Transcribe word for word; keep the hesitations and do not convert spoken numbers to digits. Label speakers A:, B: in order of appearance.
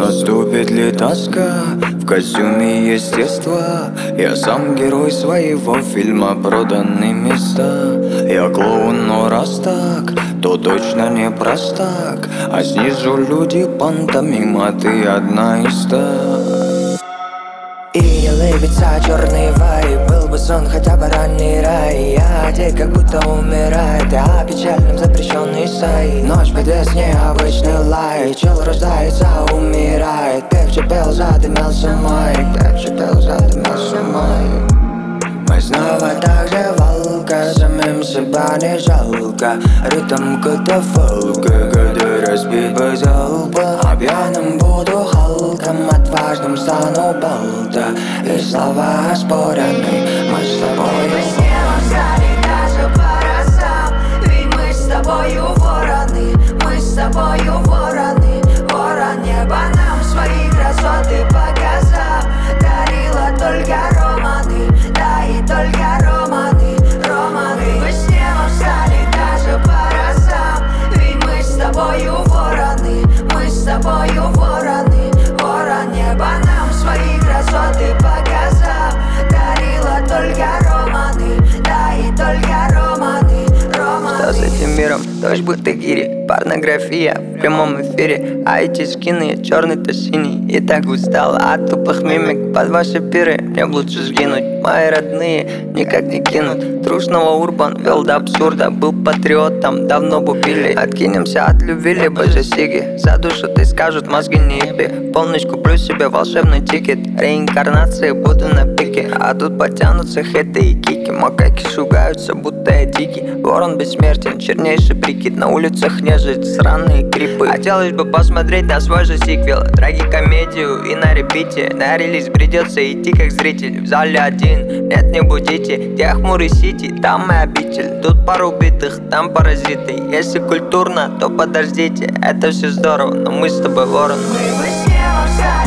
A: Наступит ли тоска в костюме естества? Я сам герой своего фильма «Проданные места». Я клоун, но раз так, то точно не простак. А снизу люди пантомима, ты одна из ста.
B: И не лыбится черный вайб. Был бы сон хотя бы ранний рай. Я одет как будто умирает. Я печальным запрещенный сайт. Ночь в подъезд необычный лай. Чел рождается, умирает. Певче пел, задымился майк. Певче пел, задымился майк. Мы снова так же волка, самим себя не жалко. Ритм катафалка, когда разбит базалба. А пьяным буду халком, отважным стану болта. И слова оспорены, мы с тобою.
C: Мы стали даже по разам, ведь мы с тобою вороны. Мы с тобою вороны, ворон неба нам свои красоты показал. Дарила только романы, да и только романы, романы. Во сне мы встали даже по разам, ведь мы с тобою вороны. Мы с тобою вороны, ворон неба нам свои красоты показал. Дарила только романы, да и только романы, романы.
B: Что с этим миром? Дождь будто гири, порнография в прямом эфире. А эти скины черный то синий. И так устал от тупых мимик под ваши пиры. Мне б лучше сгинуть, мои родные никак не кинут. Трушного урбан вел до абсурда. Был патриотом, давно бы убили. Откинемся от любви, либо же сиги. За душу ты скажут, мозги не еби. Полночь куплю себе волшебный тикет. Реинкарнации буду на пике. А тут потянутся хеты и кики. Макаки шугаются, будто я дикий. Ворон бессмертен, чернейший прикид. На улицах нежить, сраные крипы. Хотелось бы посмотреть на свой же сиквел. Трагикомедию и на репите. На релиз придется идти как зритель. В зале один, нет, не будите. Где хмурый сити, там и обитель. Тут пару убитых, там паразиты. Если культурно, то подождите. Это все здорово, но мы с тобой ворон.
C: Мы во сне мы встали